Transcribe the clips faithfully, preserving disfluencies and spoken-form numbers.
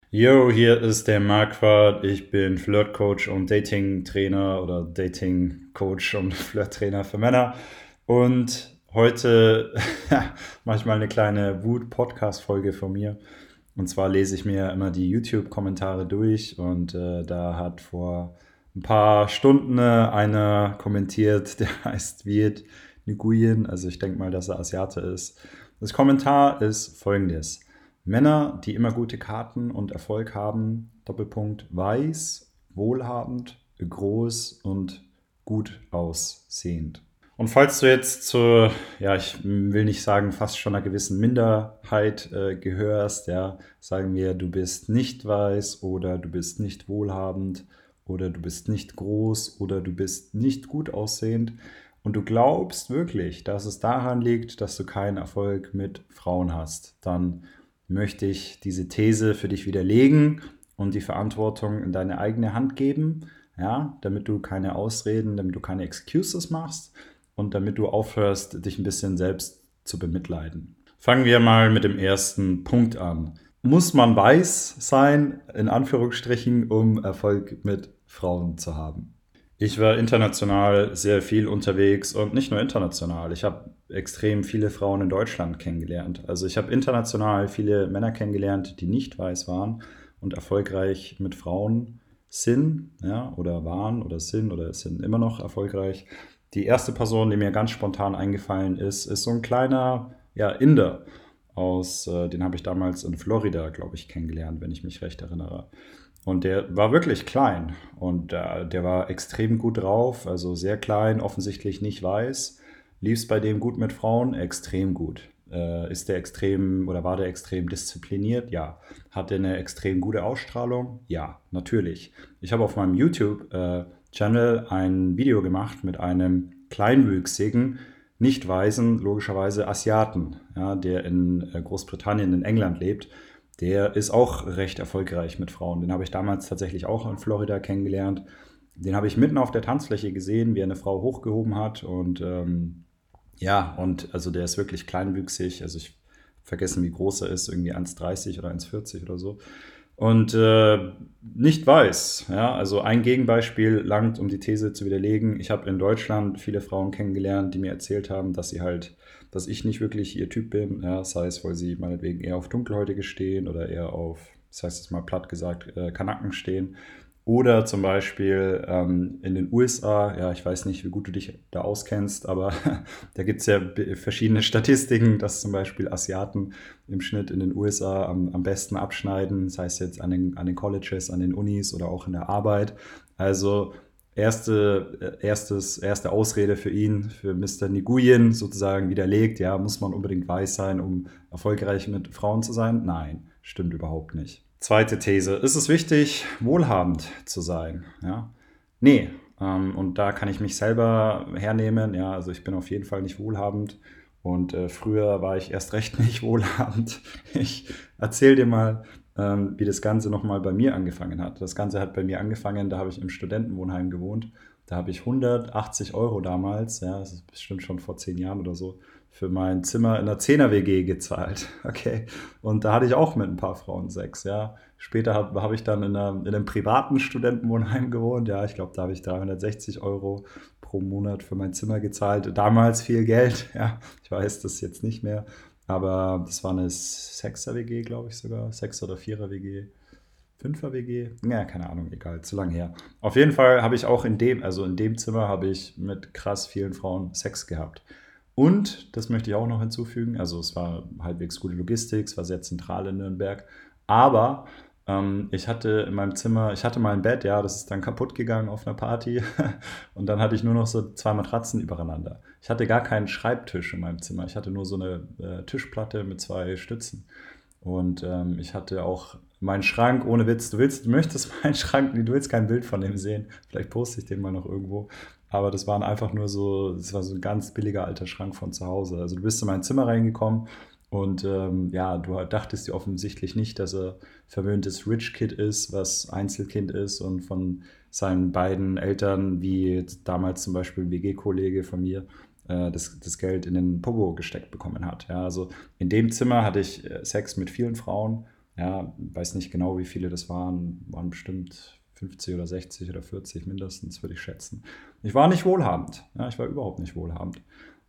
Yo, hier ist der Marquardt. Ich bin Flirtcoach und Dating-Trainer oder Dating-Coach und Flirt-Trainer für Männer. Und heute mache ich mal eine kleine Wut-Podcast-Folge von mir. Und zwar lese ich mir immer die YouTube-Kommentare durch und äh, da hat vor ein paar Stunden äh, einer kommentiert, der heißt Viet Nguyen. Also ich denke mal, dass er Asiate ist. Das Kommentar ist folgendes. Männer, die immer gute Karten und Erfolg haben, Doppelpunkt, weiß, wohlhabend, groß und gut aussehend. Und falls du jetzt zur, ja, ich will nicht sagen, fast schon einer gewissen Minderheit äh, gehörst, ja, sagen wir, du bist nicht weiß oder du bist nicht wohlhabend oder du bist nicht groß oder du bist nicht gut aussehend und du glaubst wirklich, dass es daran liegt, dass du keinen Erfolg mit Frauen hast, dann möchte ich diese These für dich widerlegen und die Verantwortung in deine eigene Hand geben, ja, damit du keine Ausreden, damit du keine Excuses machst und damit du aufhörst, dich ein bisschen selbst zu bemitleiden. Fangen wir mal mit dem ersten Punkt an. Muss man weiß sein, in Anführungsstrichen, um Erfolg mit Frauen zu haben? Ich war international sehr viel unterwegs und nicht nur international. Ich habe extrem viele Frauen in Deutschland kennengelernt. Also ich habe international viele Männer kennengelernt, die nicht weiß waren und erfolgreich mit Frauen sind, ja, oder waren oder sind oder sind immer noch erfolgreich. Die erste Person, die mir ganz spontan eingefallen ist, ist so ein kleiner, ja, Inder aus, äh, den habe ich damals in Florida, glaube ich, kennengelernt, wenn ich mich recht erinnere. Und der war wirklich klein und äh, der war extrem gut drauf, also sehr klein, offensichtlich nicht weiß. Lief es bei dem gut mit Frauen? Extrem gut. Äh, ist der extrem oder war der extrem diszipliniert? Ja. Hat der eine extrem gute Ausstrahlung? Ja, natürlich. Ich habe auf meinem YouTube-Channel ein Video gemacht mit einem kleinwüchsigen, nicht weißen, logischerweise Asiaten, ja, der in äh, Großbritannien, in England lebt. Der ist auch recht erfolgreich mit Frauen. Den habe ich damals tatsächlich auch in Florida kennengelernt. Den habe ich mitten auf der Tanzfläche gesehen, wie er eine Frau hochgehoben hat. Und ähm, ja, und also der ist wirklich kleinwüchsig. Also ich vergessen, wie groß er ist, irgendwie eins Komma dreißig oder eins Komma vierzig oder so. Und äh, nicht weiß. Ja, also ein Gegenbeispiel langt, um die These zu widerlegen. Ich habe in Deutschland viele Frauen kennengelernt, die mir erzählt haben, dass sie halt, dass ich nicht wirklich ihr Typ bin. Ja, sei es, weil sie meinetwegen eher auf Dunkelhäutige stehen oder eher auf, das heißt jetzt mal platt gesagt, äh, Kanaken stehen. Oder zum Beispiel ähm, in den U S A, ja, ich weiß nicht, wie gut du dich da auskennst, aber da gibt es ja b- verschiedene Statistiken, dass zum Beispiel Asiaten im Schnitt in den U S A am, am besten abschneiden, das heißt jetzt an den, an den Colleges, an den Unis oder auch in der Arbeit. Also erste, äh, erstes, erste Ausrede für ihn, für Mister Nguyen sozusagen widerlegt, ja, muss man unbedingt weiß sein, um erfolgreich mit Frauen zu sein? Nein, stimmt überhaupt nicht. Zweite These. Ist es wichtig, wohlhabend zu sein? Ja? Nee. Ähm, und da kann ich mich selber hernehmen. Ja, also ich bin auf jeden Fall nicht wohlhabend. Und äh, früher war ich erst recht nicht wohlhabend. Ich erzähle dir mal, ähm, wie das Ganze nochmal bei mir angefangen hat. Das Ganze hat bei mir angefangen, da habe ich im Studentenwohnheim gewohnt. Da habe ich hundertachtzig Euro damals, ja, das ist bestimmt schon vor zehn Jahren oder so, für mein Zimmer in einer Zehner-W G gezahlt. Okay. Und da hatte ich auch mit ein paar Frauen Sex, ja. Später habe hab ich dann in, einer, in einem privaten Studentenwohnheim gewohnt. Ja, ich glaube, da habe ich dreihundertsechzig Euro pro Monat für mein Zimmer gezahlt. Damals viel Geld, ja. Ich weiß das jetzt nicht mehr. Aber das war eine Sechser-W G, glaube ich sogar. Sechser- oder Vierer-W G. Fünfer-W G? Ja, keine Ahnung, egal, zu lang her. Auf jeden Fall habe ich auch in dem, also in dem Zimmer habe ich mit krass vielen Frauen Sex gehabt. Und, das möchte ich auch noch hinzufügen, also es war halbwegs gute Logistik, es war sehr zentral in Nürnberg, aber ähm, ich hatte in meinem Zimmer, ich hatte mal ein Bett, ja, das ist dann kaputt gegangen auf einer Party und dann hatte ich nur noch so zwei Matratzen übereinander. Ich hatte gar keinen Schreibtisch in meinem Zimmer, ich hatte nur so eine äh, Tischplatte mit zwei Stützen. Und ähm, ich hatte auch meinen Schrank, ohne Witz, du willst, du möchtest meinen Schrank, du willst kein Bild von dem sehen. Vielleicht poste ich den mal noch irgendwo. Aber das waren einfach nur so, das war so ein ganz billiger alter Schrank von zu Hause. Also du bist in mein Zimmer reingekommen und ähm, ja, du dachtest dir offensichtlich nicht, dass er verwöhntes Rich Kid ist, was Einzelkind ist und von seinen beiden Eltern, wie damals zum Beispiel ein W G-Kollege von mir, äh, das, das Geld in den Pogo gesteckt bekommen hat. Ja, also in dem Zimmer hatte ich äh, Sex mit vielen Frauen. Ja, weiß nicht genau, wie viele das waren, waren bestimmt fünfzig oder sechzig oder vierzig mindestens, würde ich schätzen. Ich war nicht wohlhabend, ja, ich war überhaupt nicht wohlhabend.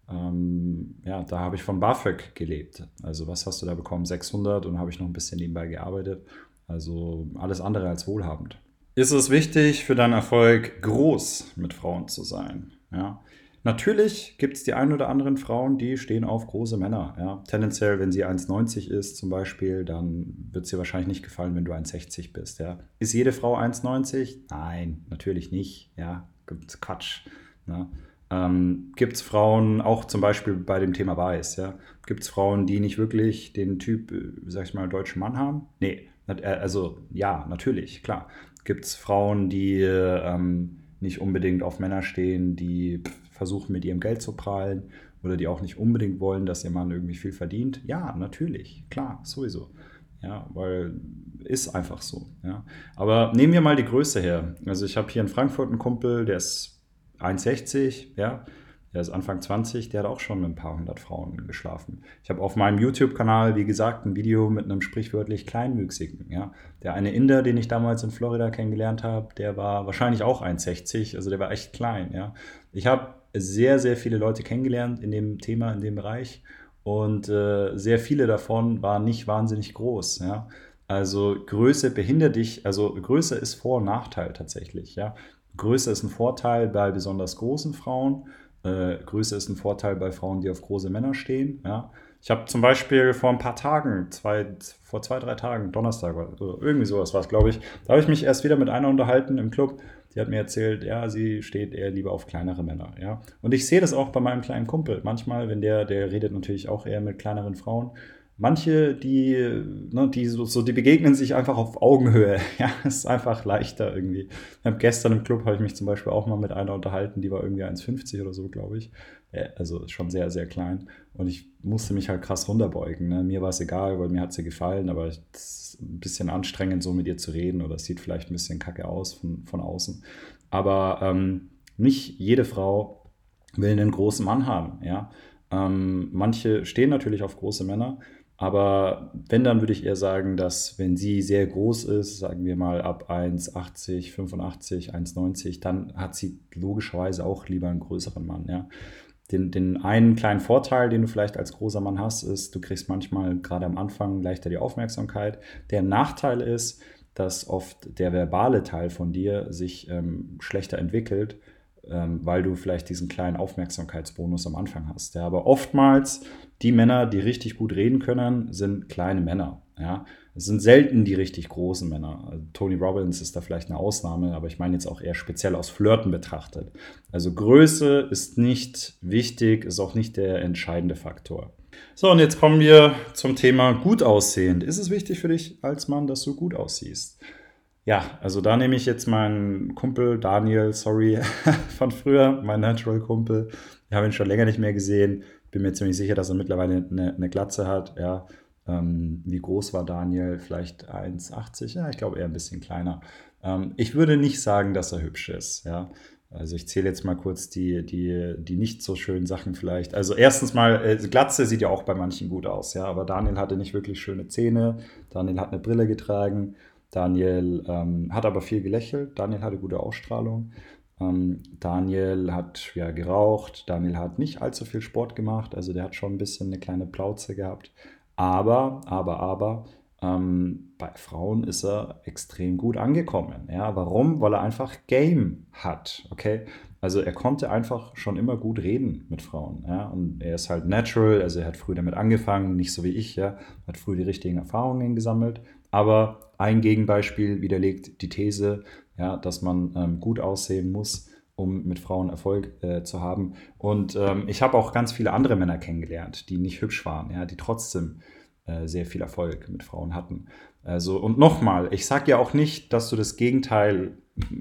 Ähm, ja, da habe ich von BAföG gelebt. Also was hast du da bekommen? sechshundert und habe ich noch ein bisschen nebenbei gearbeitet. Also alles andere als wohlhabend. Ist es wichtig für deinen Erfolg, groß mit Frauen zu sein? Ja. Natürlich gibt es die ein oder anderen Frauen, die stehen auf große Männer. Ja. Tendenziell, wenn sie eins neunzig ist zum Beispiel, dann wird es ihr wahrscheinlich nicht gefallen, wenn du eins sechzig bist. Ja. Ist jede Frau eins neunzig? Nein, natürlich nicht. Ja. Gibt's Quatsch. Ja. Ähm, gibt es Frauen, auch zum Beispiel bei dem Thema Weiß, ja, gibt es Frauen, die nicht wirklich den Typ, äh, sag ich mal, deutschen Mann haben? Nee, nat- äh, also ja, natürlich, klar. Gibt es Frauen, die ähm, nicht unbedingt auf Männer stehen, die pff, versuchen mit ihrem Geld zu prahlen oder die auch nicht unbedingt wollen, dass ihr Mann irgendwie viel verdient? Ja, natürlich, klar, sowieso. Ja, weil ist einfach so. Ja. Aber nehmen wir mal die Größe her. Also ich habe hier in Frankfurt einen Kumpel, der ist eins sechzig, ja, der ist Anfang zwanzig, der hat auch schon mit ein paar hundert Frauen geschlafen. Ich habe auf meinem YouTube-Kanal, wie gesagt, ein Video mit einem sprichwörtlich Kleinwüchsigen. Ja. Der eine Inder, den ich damals in Florida kennengelernt habe, der war wahrscheinlich auch eins sechzig, also der war echt klein. Ja. Ich habe sehr, sehr viele Leute kennengelernt in dem Thema, in dem Bereich und äh, sehr viele davon waren nicht wahnsinnig groß. Ja. Also Größe behindert dich, also Größe ist Vor- und Nachteil tatsächlich. Ja. Größe ist ein Vorteil bei besonders großen Frauen. Äh, Größe ist ein Vorteil bei Frauen, die auf große Männer stehen. Ja. Ich habe zum Beispiel vor ein paar Tagen, zwei, vor zwei, drei Tagen, Donnerstag oder irgendwie sowas war es, glaube ich, da habe ich mich erst wieder mit einer unterhalten im Club. Die hat mir erzählt, ja, sie steht eher lieber auf kleinere Männer. Ja. Und ich sehe das auch bei meinem kleinen Kumpel. Manchmal, wenn der, der redet natürlich auch eher mit kleineren Frauen. Manche, die, ne, die so, so, die begegnen sich einfach auf Augenhöhe. Ja, ist einfach leichter irgendwie. Ich habe gestern im Club habe ich mich zum Beispiel auch mal mit einer unterhalten, die war irgendwie eins fünfzig oder so, glaube ich. Äh, Also schon sehr, sehr klein. Und ich musste mich halt krass runterbeugen. Ne? Mir war es egal, weil mir hat sie gefallen, aber es ist ein bisschen anstrengend, so mit ihr zu reden oder es sieht vielleicht ein bisschen kacke aus von, von außen. Aber ähm, nicht jede Frau will einen großen Mann haben. Ja? Ähm, manche stehen natürlich auf große Männer, aber wenn, dann würde ich eher sagen, dass wenn sie sehr groß ist, sagen wir mal ab eins achtzig, fünfundachtzig, eins neunzig, dann hat sie logischerweise auch lieber einen größeren Mann. Ja? Den, den einen kleinen Vorteil, den du vielleicht als großer Mann hast, ist, du kriegst manchmal gerade am Anfang leichter die Aufmerksamkeit. Der Nachteil ist, dass oft der verbale Teil von dir sich ähm, schlechter entwickelt, ähm, weil du vielleicht diesen kleinen Aufmerksamkeitsbonus am Anfang hast. Ja, aber oftmals die Männer, die richtig gut reden können, sind kleine Männer. Ja. Es sind selten die richtig großen Männer. Also Tony Robbins ist da vielleicht eine Ausnahme, aber ich meine jetzt auch eher speziell aus Flirten betrachtet. Also Größe ist nicht wichtig, ist auch nicht der entscheidende Faktor. So, und jetzt kommen wir zum Thema gut aussehend. Ist es wichtig für dich als Mann, dass du gut aussiehst? Ja, also da nehme ich jetzt meinen Kumpel Daniel, sorry, von früher, mein Natural-Kumpel. Ich habe ihn schon länger nicht mehr gesehen. Bin mir ziemlich sicher, dass er mittlerweile eine, eine Glatze hat. Ja. Ähm, wie groß war Daniel? Vielleicht eins achtzig? Ja, ich glaube eher ein bisschen kleiner. Ähm, ich würde nicht sagen, dass er hübsch ist. Ja. Also ich zähle jetzt mal kurz die, die, die nicht so schönen Sachen vielleicht. Also erstens mal, äh, Glatze sieht ja auch bei manchen gut aus, ja, aber Daniel hatte nicht wirklich schöne Zähne. Daniel hat eine Brille getragen. Daniel ähm, hat aber viel gelächelt. Daniel hatte gute Ausstrahlung. Ähm, Daniel hat ja geraucht. Daniel hat nicht allzu viel Sport gemacht. Also der hat schon ein bisschen eine kleine Plauze gehabt. Aber, aber, aber, ähm, bei Frauen ist er extrem gut angekommen. Ja, warum? Weil er einfach Game hat. Okay. Also er konnte einfach schon immer gut reden mit Frauen. Ja? Und er ist halt natural, also er hat früh damit angefangen, nicht so wie ich, ja, hat früh die richtigen Erfahrungen gesammelt. Aber ein Gegenbeispiel widerlegt die These, ja, dass man ähm, gut aussehen muss, um mit Frauen Erfolg äh, zu haben. Und ähm, ich habe auch ganz viele andere Männer kennengelernt, die nicht hübsch waren, ja, die trotzdem äh, sehr viel Erfolg mit Frauen hatten. Also, und nochmal, ich sage ja auch nicht, dass du das Gegenteil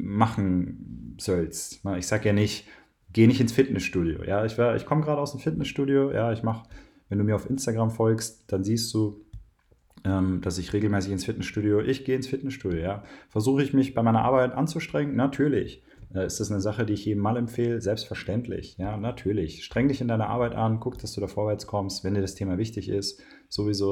machen sollst. Ich sage ja nicht, geh nicht ins Fitnessstudio. Ja, ich, ich komme gerade aus dem Fitnessstudio. Ja, ich mache, wenn du mir auf Instagram folgst, dann siehst du, ähm, dass ich regelmäßig ins Fitnessstudio, ich gehe ins Fitnessstudio, ja. Versuche ich mich bei meiner Arbeit anzustrengen? Natürlich. Äh, ist das eine Sache, die ich jedem mal empfehle? Selbstverständlich, ja, natürlich. Streng dich in deiner Arbeit an, guck, dass du da vorwärts kommst, wenn dir das Thema wichtig ist, sowieso.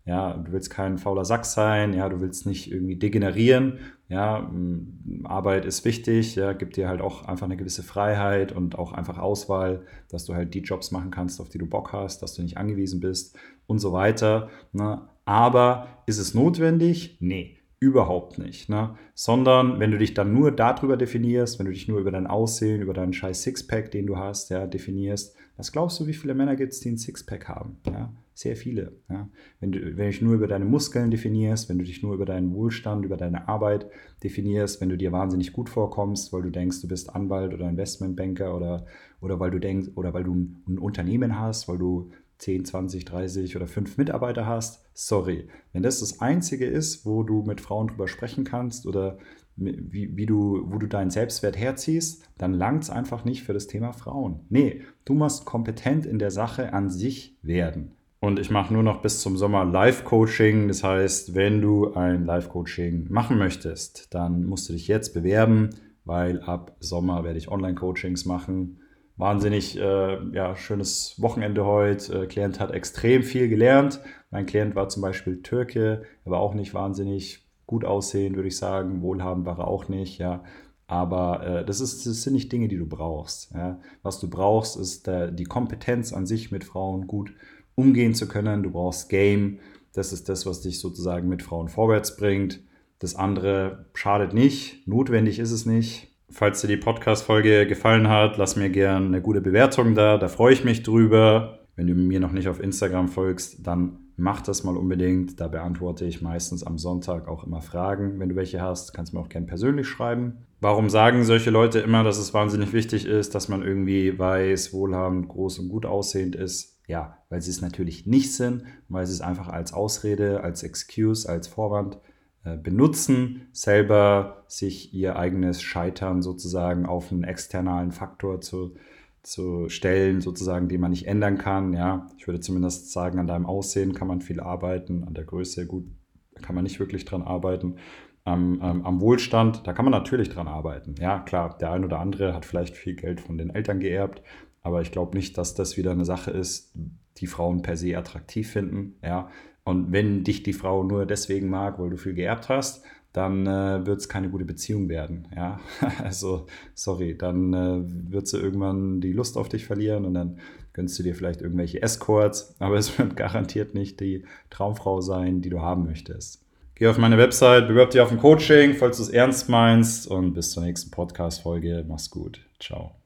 Ja, du willst kein fauler Sack sein, ja, du willst nicht irgendwie degenerieren, ja, Arbeit ist wichtig, ja, gibt dir halt auch einfach eine gewisse Freiheit und auch einfach Auswahl, dass du halt die Jobs machen kannst, auf die du Bock hast, dass du nicht angewiesen bist und so weiter, ne? Aber ist es notwendig? Nee. Überhaupt nicht, ne? Sondern wenn du dich dann nur darüber definierst, wenn du dich nur über dein Aussehen, über deinen scheiß Sixpack, den du hast, ja, definierst, was glaubst du, wie viele Männer gibt es, die einen Sixpack haben? Ja? Sehr viele. Ja? Wenn du, wenn du dich nur über deine Muskeln definierst, wenn du dich nur über deinen Wohlstand, über deine Arbeit definierst, wenn du dir wahnsinnig gut vorkommst, weil du denkst, du bist Anwalt oder Investmentbanker oder, oder weil du denkst, oder weil du ein, ein Unternehmen hast, weil du zehn, zwanzig, dreißig oder fünf Mitarbeiter hast, sorry. Wenn das das Einzige ist, wo du mit Frauen drüber sprechen kannst oder wie, wie du, wo du deinen Selbstwert herziehst, dann langt es einfach nicht für das Thema Frauen. Nee, du musst kompetent in der Sache an sich werden. Und ich mache nur noch bis zum Sommer Live-Coaching. Das heißt, wenn du ein Live-Coaching machen möchtest, dann musst du dich jetzt bewerben, weil ab Sommer werde ich Online-Coachings machen. Wahnsinnig äh, ja, schönes Wochenende heute. Äh, Klient hat extrem viel gelernt. Mein Klient war zum Beispiel Türke, er war auch nicht wahnsinnig gut aussehen, würde ich sagen. Wohlhabend war er auch nicht, ja. Aber äh, das, ist, das sind nicht Dinge, die du brauchst. Ja. Was du brauchst, ist äh, die Kompetenz an sich, mit Frauen gut umgehen zu können. Du brauchst Game. Das ist das, was dich sozusagen mit Frauen vorwärts bringt. Das andere schadet nicht. Notwendig ist es nicht. Falls dir die Podcast-Folge gefallen hat, lass mir gerne eine gute Bewertung da. Da freue ich mich drüber. Wenn du mir noch nicht auf Instagram folgst, dann mach das mal unbedingt. Da beantworte ich meistens am Sonntag auch immer Fragen. Wenn du welche hast, kannst du mir auch gerne persönlich schreiben. Warum sagen solche Leute immer, dass es wahnsinnig wichtig ist, dass man irgendwie weiß, wohlhabend, groß und gut aussehend ist? Ja, weil sie es natürlich nicht sind, weil sie es einfach als Ausrede, als Excuse, als Vorwand benutzen, selber sich ihr eigenes Scheitern sozusagen auf einen externen Faktor zu, zu stellen, sozusagen, den man nicht ändern kann. Ja, ich würde zumindest sagen, an deinem Aussehen kann man viel arbeiten, an der Größe, gut, kann man nicht wirklich dran arbeiten. Am, am, am Wohlstand, da kann man natürlich dran arbeiten. Ja, klar, der ein oder andere hat vielleicht viel Geld von den Eltern geerbt, aber ich glaube nicht, dass das wieder eine Sache ist, die Frauen per se attraktiv finden. Ja, und wenn dich die Frau nur deswegen mag, weil du viel geerbt hast, dann äh, wird es keine gute Beziehung werden. Ja? Also, sorry, dann äh, wird sie irgendwann die Lust auf dich verlieren und dann gönnst du dir vielleicht irgendwelche Escorts, aber es wird garantiert nicht die Traumfrau sein, die du haben möchtest. Geh auf meine Website, bewirb dich auf ein Coaching, falls du es ernst meinst und bis zur nächsten Podcast-Folge. Mach's gut. Ciao.